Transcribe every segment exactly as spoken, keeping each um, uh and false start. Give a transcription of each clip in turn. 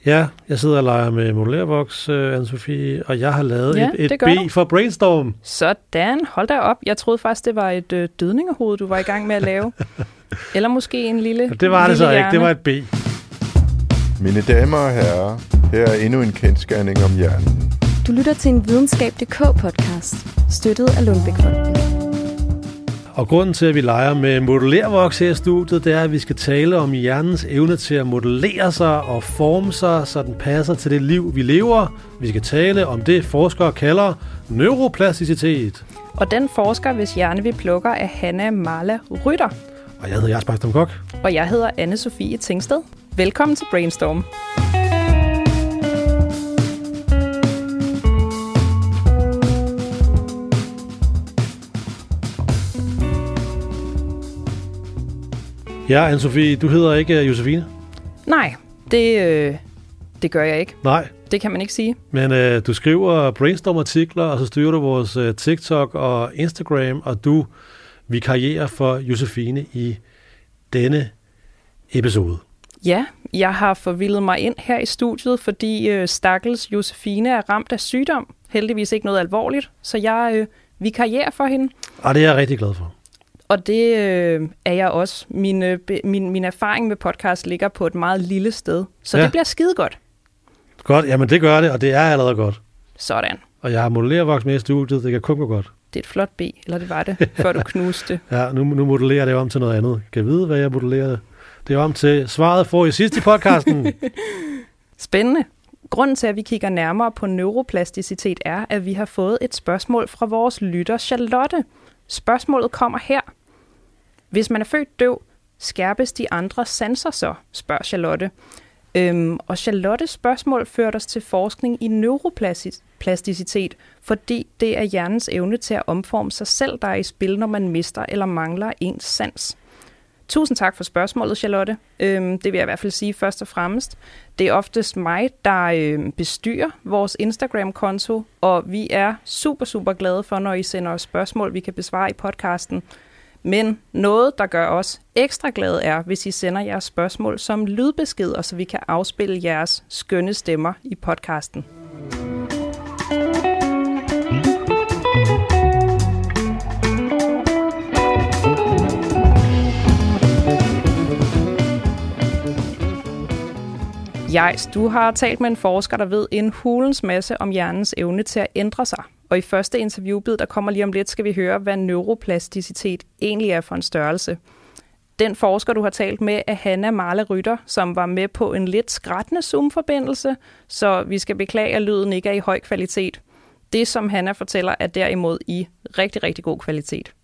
Ja, jeg sidder og leger med modellervoks, uh, Anne-Sophie, og jeg har lavet ja, et, et B du. for Brainstorm. Sådan, hold da op. Jeg troede faktisk, det var et øh, dødningehoved, du var i gang med at lave. Eller måske en lille Det var det så hjerne. ikke, det var et B. Mine damer og herrer, her er endnu en kendsgerning om hjernen. Du lytter til en videnskab punktum d k-podcast, støttet af Lundbeck-fonden. Og grunden til, at vi leger med modellervoks her i studiet, det er, at vi skal tale om hjernens evne til at modellere sig og forme sig, så den passer til det liv, vi lever. Vi skal tale om det, forskere kalder neuroplasticitet. Og den forsker, hvis hjerne vi plukker, er Hanna Marla Rytter. Og jeg hedder Jens Bakstom Kok. Og jeg hedder Anne-Sophie Tingsted. Velkommen til Brainstorm. Ja, Anne-Sophie, du hedder ikke Josefine? Nej, det, øh, det gør jeg ikke. Nej. Det kan man ikke sige. Men øh, du skriver Brainstorm-artikler, og så styrer du vores øh, TikTok og Instagram, og du vikarierer for Josefine i denne episode. Ja, jeg har forvildet mig ind her i studiet, fordi øh, stakkels Josefine er ramt af sygdom. Heldigvis ikke noget alvorligt, så jeg øh, vikarierer for hende. Og det er jeg rigtig glad for. Og det øh, er jeg også. Min, øh, min, min erfaring med podcast ligger på et meget lille sted, så ja. Det bliver skide godt. Godt, jamen det gør det, og det er allerede godt. Sådan. Og jeg har modellervoks med i studiet, det kan kun gå godt. Det er et flot B, eller det var det, før du knuste. Ja, nu, nu modellerer det om til noget andet. Kan jeg vide, hvad jeg modellerer? Det er om til svaret for i sidste i podcasten. Spændende. Grunden til, at vi kigger nærmere på neuroplasticitet, er, at vi har fået et spørgsmål fra vores lytter Charlotte. Spørgsmålet kommer her. Hvis man er født døv, skærpes de andre sanser så, spørger Charlotte. Øhm, og Charlottes spørgsmål førte os til forskning i neuroplasticitet, fordi det er hjernens evne til at omforme sig selv, der er i spil, når man mister eller mangler ens sans. Tusind tak for spørgsmålet, Charlotte. Øhm, det vil jeg i hvert fald sige først og fremmest. Det er oftest mig, der øh, bestyrer vores Instagram-konto, og vi er super, super glade for, når I sender os spørgsmål, vi kan besvare i podcasten. Men noget, der gør os ekstra glade, er, hvis I sender jeres spørgsmål som lydbeskeder, så vi kan afspille jeres skønne stemmer i podcasten. Jais, du har talt med en forsker, der ved en hulens masse om hjernens evne til at ændre sig. Og i første interviewbid, der kommer lige om lidt, skal vi høre, hvad neuroplasticitet egentlig er for en størrelse. Den forsker, du har talt med, er Hanna Marla Rytter, som var med på en lidt skrattende Zoom-forbindelse, så vi skal beklage, at lyden ikke er i høj kvalitet. Det, som Hanna fortæller, er derimod i rigtig, rigtig god kvalitet.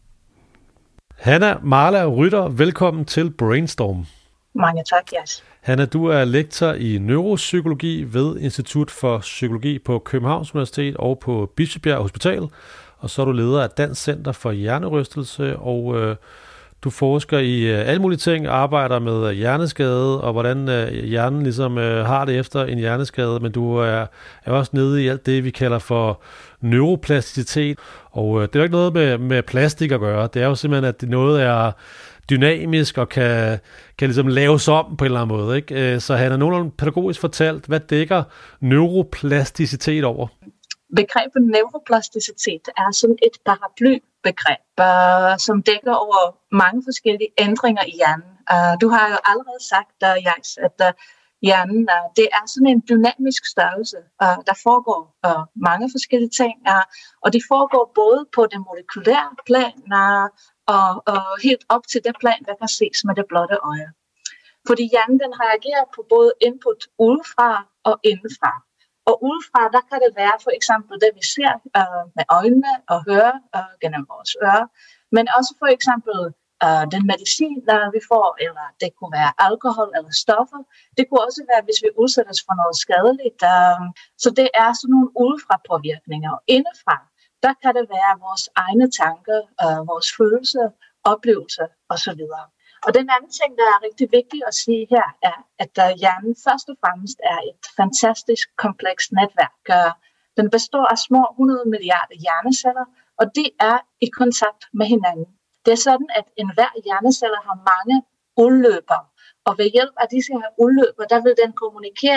Hanna Marla Rytter, velkommen til Brainstorm. Mange tak, Jas. Hanna, du er lektor i neuropsykologi ved Institut for Psykologi på Københavns Universitet og på Bispebjerg Hospital, og så er du leder af Dansk Center for Hjernerystelse, og øh, du forsker i øh, alle mulige ting, arbejder med hjerneskade og hvordan øh, hjernen ligesom øh, har det efter en hjerneskade, men du er, er også nede i alt det, vi kalder for neuroplasticitet, og øh, det er jo ikke noget med, med plastik at gøre, det er jo simpelthen, at det noget er dynamisk og kan, kan ligesom laves om på en eller anden måde, ikke? Så han har nogenlunde pædagogisk fortalt, hvad dækker neuroplasticitet over? Begrebet neuroplasticitet er sådan et paraplybegreb, som dækker over mange forskellige ændringer i hjernen. Du har jo allerede sagt, Jais, at hjernen det er sådan en dynamisk størrelse. Der foregår mange forskellige ting, og det foregår både på det molekylære plan, Og, og helt op til det plan, der kan ses med det blotte øje. Fordi hjernen den reagerer på både input udefra og indenfra. Og udefra, der kan det være for eksempel det, vi ser øh, med øjnene og hører øh, gennem vores ører. Men også for eksempel øh, den medicin, der vi får, eller det kunne være alkohol eller stoffer. Det kunne også være, hvis vi udsættes for noget skadeligt. Øh, så det er sådan nogle udefra påvirkninger. Og indefra, der kan det være vores egne tanker, øh, vores følelser, oplevelser osv. Og den anden ting, der er rigtig vigtigt at sige her, er, at uh, hjernen først og fremmest er et fantastisk komplekst netværk. Uh, den består af små hundrede milliarder hjerneceller, og de er i kontakt med hinanden. Det er sådan, at enhver hjernecelle har mange udløber, og ved hjælp af disse her udløber, der vil den kommunikere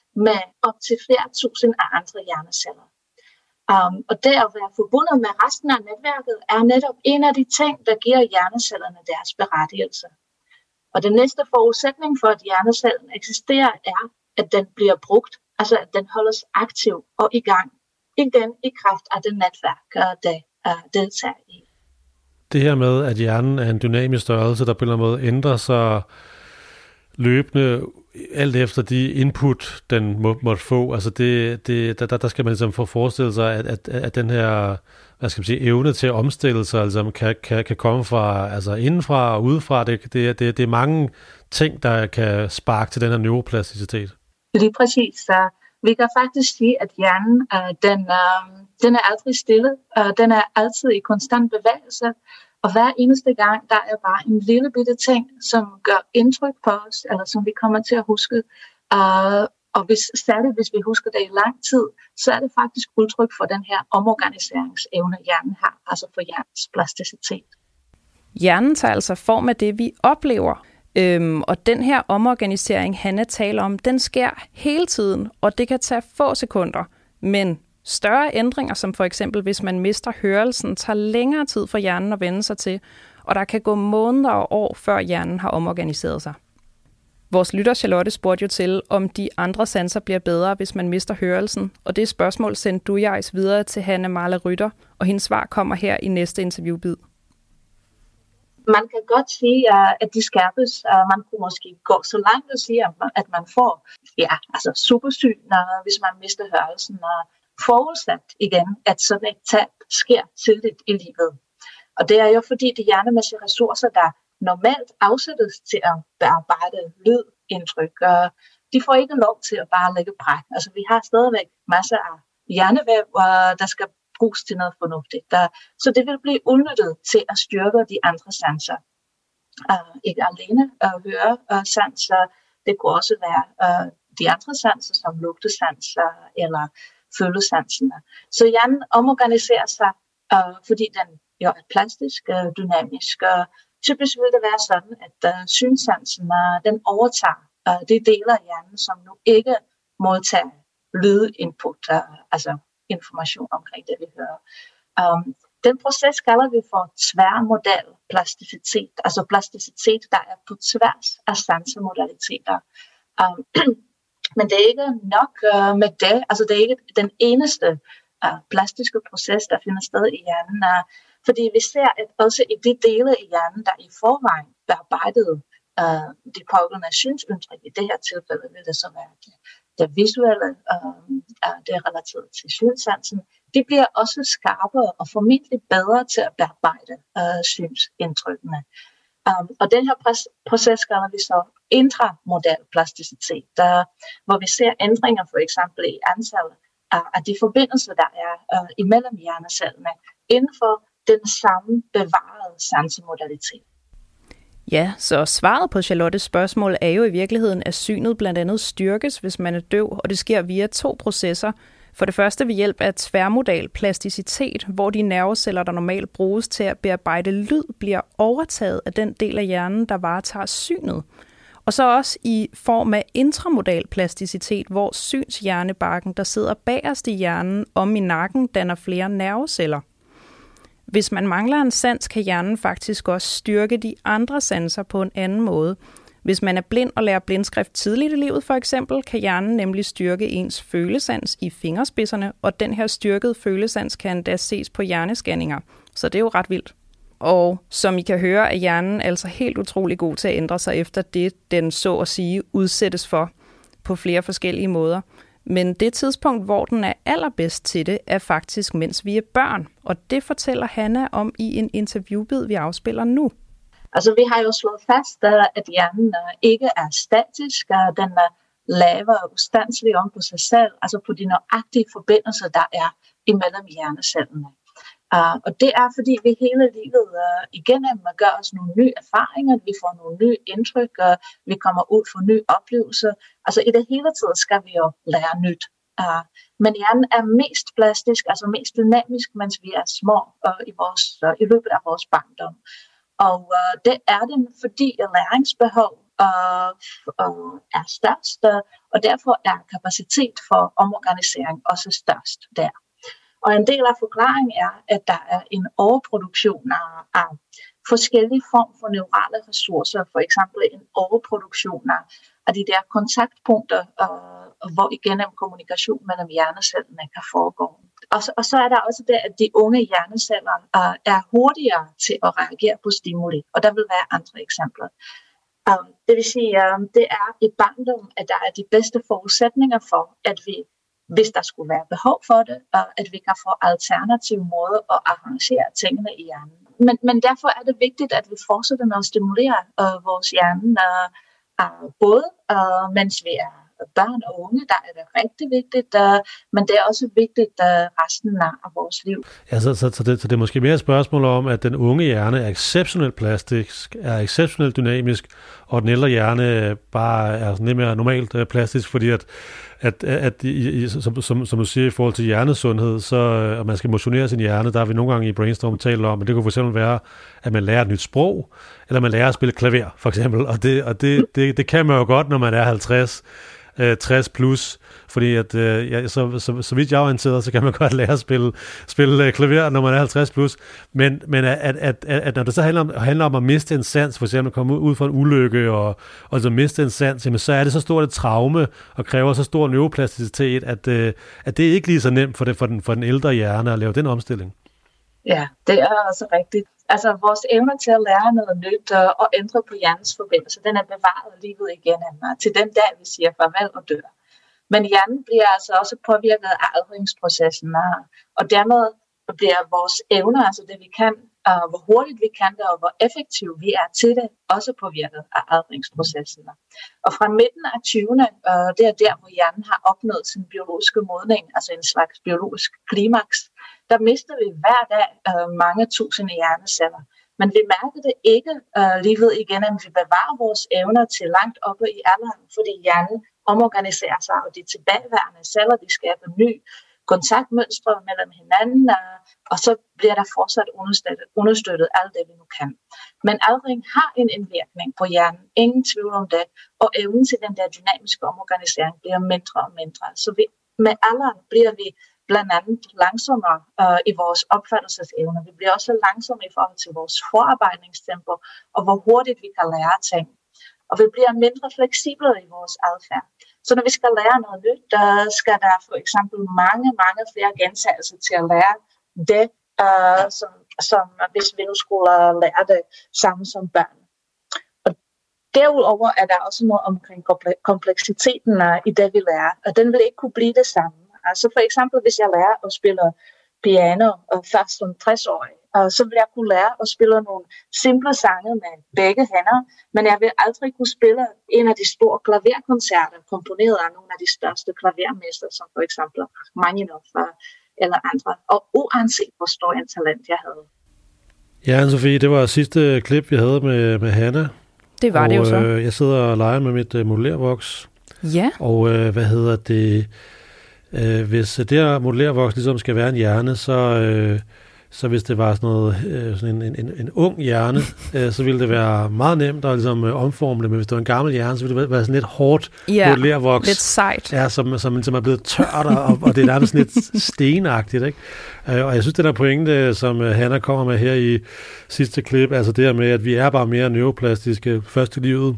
med op til flere tusind af andre hjerneceller. Um, og det at være forbundet med resten af netværket er netop en af de ting, der giver hjernecellerne deres berettigelse. Og den næste forudsætning for, at hjernecellen eksisterer, er, at den bliver brugt, altså at den holdes aktiv og i gang, igen i kraft af det netværk, der uh, deltager i. Det her med, at hjernen er en dynamisk størrelse, der på en eller anden måde ændrer sig løbende, alt efter de input, den må, måtte få. Altså det, det, der, der skal man ligesom få forestillet sig, at, at, at den her, hvad skal man sige, evne til at omstille sig, altså kan, kan, kan komme fra, altså indenfra og udefra. Det, det, det, det er mange ting, der kan sparke til den her neuroplasticitet. Lige præcis. Så vi kan faktisk sige, at hjernen, uh, den, uh, den er aldrig stille. Uh, den er altid i konstant bevægelse. Og hver eneste gang, der er bare en lille bitte ting, som gør indtryk på os, eller som vi kommer til at huske. Uh, og hvis, særligt hvis vi husker det i lang tid, så er det faktisk udtryk for den her omorganiseringsevne, hjernen har, altså for hjernens plasticitet. Hjernen tager altså form af det, vi oplever. Øhm, og den her omorganisering, Hanne taler om, den sker hele tiden, og det kan tage få sekunder. Men større ændringer, som for eksempel hvis man mister hørelsen, tager længere tid for hjernen at vende sig til, og der kan gå måneder og år, før hjernen har omorganiseret sig. Vores lytter Charlotte spurgte jo til, om de andre sanser bliver bedre, hvis man mister hørelsen, og det spørgsmål sendte du jegs videre til Hanne Marla Rytter, og hendes svar kommer her i næste interviewbid. Man kan godt sige, at de skærpes, og man kunne måske gå så langt at sige, at man får ja, altså supersyn, hvis man mister hørelsen, og forudsat igen, at sådan et tab sker tidligt i livet. Og det er jo fordi de hjernemæssige ressourcer, der normalt afsættes til at bearbejde lydindtryk, og de får ikke lov til at bare lægge bræk. Altså vi har stadigvæk masser af hjernevæv, der skal bruges til noget fornuftigt. Så det vil blive udnyttet til at styrke de andre sanser. Uh, ikke alene at høre uh, sanser, det kunne også være uh, de andre sanser, som lugtesanser eller følesanserne. Så hjernen omorganiserer sig, uh, fordi den jo er plastisk, uh, dynamisk. Uh, typisk vil det være sådan, at uh, synsansen uh, den overtager uh, de dele af hjernen, som nu ikke modtager lydinput, uh, altså information omkring det, vi hører. Um, den proces kalder vi for tværmodal plasticitet, altså plasticitet, der er på tværs af sansemodaliteter. Um, men det er ikke nok uh, med det, altså det er ikke den eneste uh, plastiske proces, der finder sted i hjernen, uh, fordi vi ser, at også i de dele i hjernen, der i forvejen bearbejdede uh, de pågældende synsindtryk, i det her tilfælde vil det så være det, det visuelle, uh, uh, det er relateret til synsansen, de bliver også skarpere og formentlig bedre til at bearbejde uh, synsindtrykkene. Um, og den her proces kalder vi så intramodal plasticitet, der, hvor vi ser ændringer for eksempel i antallet uh, af de forbindelser, der er uh, imellem hjernecellerne inden for den samme bevarede sansemodalitet. Ja, så svaret på Charlottes spørgsmål er jo i virkeligheden, at synet blandt andet styrkes, hvis man er døv, og det sker via to processer. For det første ved hjælp af tværmodal plasticitet, hvor de nerveceller, der normalt bruges til at bearbejde lyd, bliver overtaget af den del af hjernen, der varetager synet. Og så også i form af intramodal plasticitet, hvor synshjernebarken, der sidder bagerst i hjernen om i nakken, danner flere nerveceller. Hvis man mangler en sans, kan hjernen faktisk også styrke de andre sanser på en anden måde. Hvis man er blind og lærer blindskrift tidligt i livet for eksempel, kan hjernen nemlig styrke ens følesans i fingerspidserne, og den her styrkede følesans kan endda ses på hjernescanninger. Så det er jo ret vildt. Og som I kan høre, er hjernen altså helt utrolig god til at ændre sig efter det, den så at sige udsættes for på flere forskellige måder. Men det tidspunkt, hvor den er allerbedst til det, er faktisk mens vi er børn. Og det fortæller Hanna om i en interviewbid, vi afspiller nu. Altså vi har jo slået fast, at hjernen ikke er statisk, og den laver ustandsligt om på sig selv, altså på de nøjagtige forbindelser, der er imellem hjernecellerne. Uh, og det er, fordi vi hele livet uh, igennem gør os nogle nye erfaringer, vi får nogle nye indtryk, og vi kommer ud for nye oplevelser. Altså i det hele taget skal vi jo lære nyt. Uh, men hjernen er mest plastisk, altså mest dynamisk, mens vi er små uh, i, vores, uh, i løbet af vores barndom. Og uh, det er den, fordi læringsbehov øh, øh, er størst, og derfor er kapacitet for omorganisering også størst der. Og en del af forklaringen er, at der er en overproduktion af, af forskellige former for neurale ressourcer, for eksempel en overproduktion af de der kontaktpunkter, øh, hvor igennem kommunikation mellem hjernecellerne kan foregå. Og så, og så er der også det, at de unge hjerneceller øh, er hurtigere til at reagere på stimuli, og der vil være andre eksempler. Um, det vil sige, at um, det er i barndom, at der er de bedste forudsætninger for, at vi, hvis der skulle være behov for det, uh, at vi kan få alternative måder at arrangere tingene i hjernen. Men, men derfor er det vigtigt, at vi fortsætter med at stimulere uh, vores hjerne, uh, uh, både uh, mens vi er børn og unge, der er det rigtig vigtigt, uh, men det er også vigtigt uh, resten af vores liv. Ja, så, så, så, det, så det er måske mere et spørgsmål om, at den unge hjerne er exceptionelt plastisk, er exceptionelt dynamisk, og den ældre hjerne bare er lidt mere normalt uh, plastisk, fordi at, at, at i, i, som, som, som du siger, i forhold til hjernesundhed, så at man skal motionere sin hjerne, der har vi nogle gange i Brainstorm talt om, at det kunne for eksempel være, at man lærer et nyt sprog, eller man lærer at spille klaver, for eksempel, og det, og det, det, det kan man jo godt, når man er halvtreds, tres plus, fordi at, øh, ja, så, så, så vidt jeg er orienteret, så kan man godt lære at spille, spille øh, klaver, når man er halvtreds plus, men, men at, at, at, at når det så handler om, handler om at miste en sans, for eksempel at komme ud fra en ulykke, og, og så miste en sans, jamen, så er det så stort et traume, og kræver så stor neuroplasticitet, at, øh, at det er ikke lige så nemt for, det, for, den, for den ældre hjerne at lave den omstilling. Ja, det er også rigtigt. Altså, vores evne til at lære noget nyt og ændre på hjernens forbindelse, den er bevaret livet igennem til den dag, vi siger farvel og dør. Men hjernen bliver altså også påvirket af aldringsprocessen, og dermed bliver vores evner, altså det vi kan, og hvor hurtigt vi kan det, og hvor effektivt vi er til det, også påvirket af aldringsprocessen. Og fra midten af tyverne, det er der, hvor hjernen har opnået sin biologiske modning, altså en slags biologisk klimaks, der mister vi hver dag øh, mange tusinde hjerneceller. Men vi mærker det ikke øh, livet igen, at vi bevarer vores evner til langt oppe i alderen, fordi hjernen omorganiserer sig, og de tilbageværende celler, de skaber ny kontaktmønstre mellem hinanden, øh, og så bliver der fortsat understøttet, understøttet alt det, vi nu kan. Men aldring har en indvirkning på hjernen, ingen tvivl om det, og evnen til den der dynamiske omorganisering bliver mindre og mindre. Så vi, med alderen bliver vi blandt andet langsommere øh, i vores opfattelsesevner. Vi bliver også langsomme i forhold til vores forarbejdningstempo, og hvor hurtigt vi kan lære ting. Og vi bliver mindre fleksible i vores adfærd. Så når vi skal lære noget nyt, der skal der for eksempel mange, mange flere gentagelser til at lære det, øh, som, som hvis vi nu skulle lære det samme som børn. Og derudover er der også noget omkring kompleksiteten i det, vi lærer, og den vil ikke kunne blive det samme. Altså for eksempel, hvis jeg lærer at spille piano først som tres-årig, så vil jeg kunne lære at spille nogle simple sange med begge hænder, men jeg vil aldrig kunne spille en af de store klaverkoncerter, komponeret af nogle af de største klavermester, som for eksempel Rachmaninov eller andre, og uanset hvor stor en talent jeg havde. Ja, Anne-Sophie, det var sidste klip, vi havde med, med Hanna. Det var og, det jo så. Øh, jeg sidder og leger med mit øh, modellervoks. Ja. Og øh, hvad hedder det... Øh, hvis det her modellervoks ligesom skal være en hjerne, så, øh, så hvis det var sådan, noget, øh, sådan en, en, en ung hjerne, øh, så ville det være meget nemt at ligesom, øh, omforme det, men hvis det var en gammel hjerne, så ville det være sådan lidt hårdt ja, modellervoks. lidt sejt. Ja, som, som, som er blevet tørt, og, og det er nærmest sådan lidt stenagtigt, ikke? Øh, og jeg synes, det der pointe, som øh, Hanna kommer med her i sidste klip, altså det her med, at vi er bare mere neuroplastiske først i livet,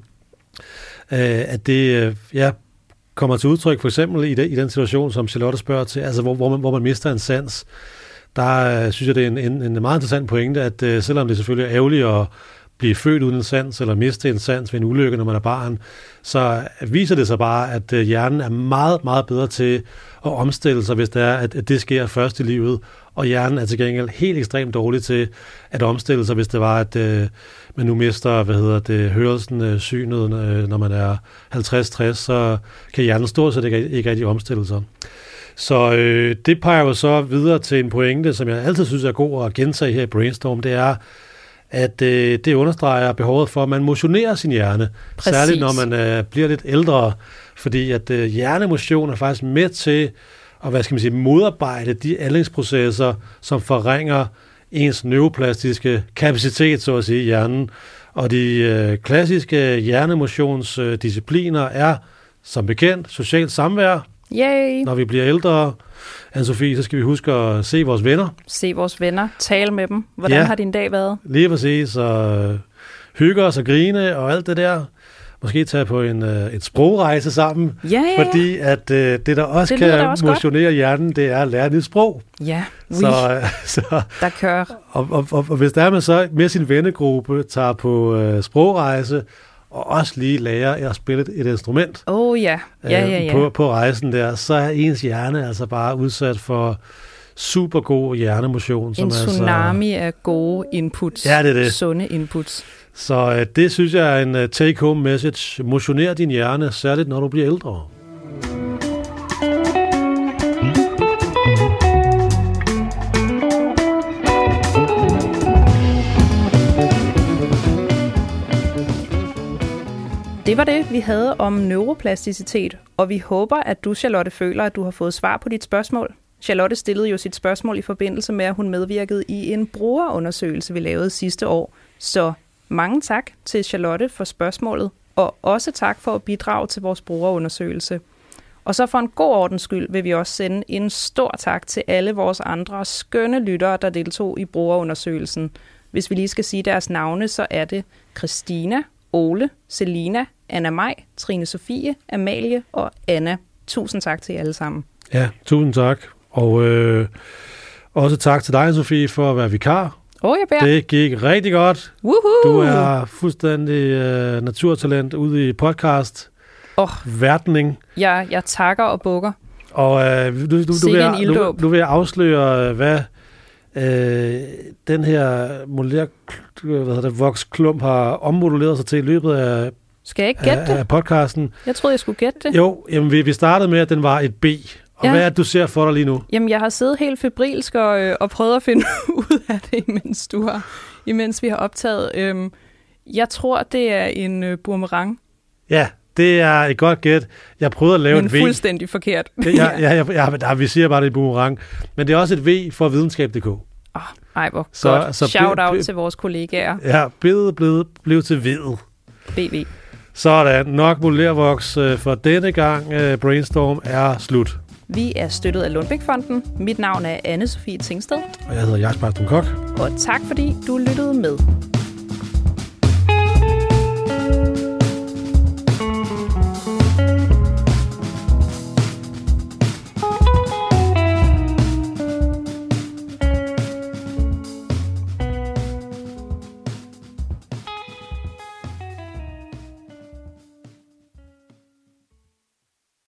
øh, at det, øh, ja, kommer til udtryk for eksempel i, det, i den situation, som Charlotte spørger til, altså hvor, hvor, man, hvor man mister en sans. Der øh, synes jeg, det er en, en, en meget interessant pointe, at øh, selvom det selvfølgelig er ærgerligt at blive født uden en sans, eller miste en sans ved en ulykke, når man er barn, så viser det sig bare, at øh, hjernen er meget, meget bedre til at omstille sig, hvis det er, at, at det sker først i livet, og hjernen er til gengæld helt ekstremt dårlig til at omstille sig, hvis det var, at øh, man nu mister, hvad hedder det, hørelsen, øh, synet, øh, når man er halvtreds tres, så kan hjernen stort set ikke, ikke rigtig omstille sig. Så øh, det peger jo så videre til en pointe, som jeg altid synes er god at gentage her i Brainstorm, det er, at øh, det understreger behovet for, at man motionerer sin hjerne. Præcis. Særligt når man øh, bliver lidt ældre, fordi at øh, hjernemotion er faktisk med til at, hvad skal man sige, modarbejde de aldringsprocesser, som forringer ens neuroplastiske kapacitet, så at sige, i hjernen. Og de øh, klassiske hjernemotionsdiscipliner er, som bekendt, socialt samvær. Yay! Når vi bliver ældre, Anne-Sophie, så skal vi huske at se vores venner. Se vores venner, tale med dem. Hvordan Ja. har din dag været? Lige præcis, og øh, hygge os og grine og alt det der. Måske tage på en øh, et sprogrejse sammen, Ja, ja, ja. fordi at øh, det, der også Det lyder da kan også godt. motionere hjernen, det er at lære et nyt sprog. Ja, oui, Så, øh, så, der kører. og, og, og, og hvis der er man så med sin vennegruppe tager på øh, sprogrejse, og også lige lærer at spille et, et instrument Åh oh, ja, ja, ja, øh, ja. på, på rejsen der, så er ens hjerne altså bare udsat for super god hjernemotion. Som En tsunami altså, af gode inputs. Ja, det er det. Sunde inputs. Så øh, det synes jeg er en uh, take-home message. Motioner din hjerne, særligt når du bliver ældre. Det var det, vi havde om neuroplasticitet, og vi håber, at du, Charlotte, føler, at du har fået svar på dit spørgsmål. Charlotte stillede jo sit spørgsmål i forbindelse med, at hun medvirkede i en brugerundersøgelse, vi lavede sidste år. Så mange tak til Charlotte for spørgsmålet, og også tak for at bidrage til vores brugerundersøgelse. Og så for en god ordens skyld vil vi også sende en stor tak til alle vores andre skønne lyttere, der deltog i brugerundersøgelsen. Hvis vi lige skal sige deres navne, så er det Christina, Ole, Selina, Anna-Maj, Trine Sofie, Amalie og Anna. Tusind tak til jer alle sammen. Ja, tusind tak. Og øh, også tak til dig, Sofie, for at være vikar. Åh, oh, jeg beder. Det gik rigtig godt. Woohoo! Du er fuldstændig øh, naturtalent ude i podcast. Åh. Verdning. Jeg, jeg takker og bukker. Og øh, du, du, du, Sikke vil, en du, ilddåb. du vil afsløre, øh, hvad øh, den her molær, hvad hedder det, voksklump har ommoduleret sig til i løbet af, Skal jeg ikke gætte af, det? af podcasten. Jeg troede, jeg skulle gætte det. Jo, jamen, vi, vi startede med, at den var et B. Og Ja. hvad er det, du ser for dig lige nu? Jamen, jeg har siddet helt febrilsk og, øh, og prøvet at finde ud af det, imens du har, imens vi har optaget. Øhm, jeg tror, det er en øh, boomerang, Ja, det er et godt gæt. Jeg prøvede at lave men et V. fuldstændig forkert. Det, ja, ja, ja, ja, ja, vi siger bare, det er boomerang. Men det er også et V for videnskab punktum d k. Oh, ej, hvor Så- så, godt. så Shout ble- out ble- til vores kollegaer. Ja, billedet blev, blev til ved. B V. Sådan, nok molærvoks øh, for denne gang. Øh, Brainstorm er slut. Vi er støttet af Lundbæk-fonden. Mit navn er Anne-Sophie Tingsted. Og jeg hedder Jaks Kok. Og tak fordi du lyttede med.